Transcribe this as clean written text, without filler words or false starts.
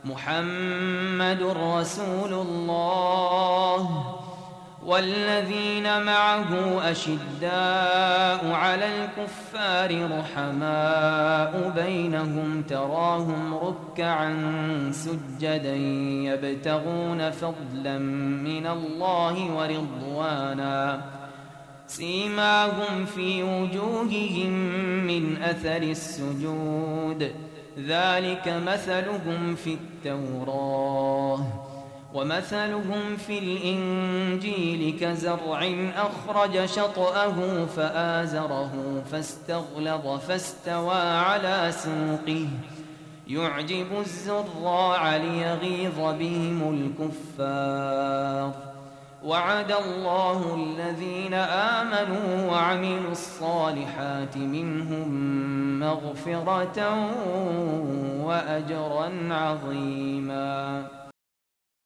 محمد رسول الله والذين معه أشداء على الكفار رحماء بينهم تراهم ركعا سجدا يبتغون فضلا من الله ورضوانا سيماهم في وجوههم من أثر السجود ذلك مثلهم في التوراة ومثلهم في الإنجيل كزرع أخرج شطأه فآزره فاستغلظ فاستوى على سوقه يعجب الزراع ليغيظ بهم الكفار وعد الله الذين آمنوا وعملوا الصالحات منهم مغفرة وأجرا عظيما.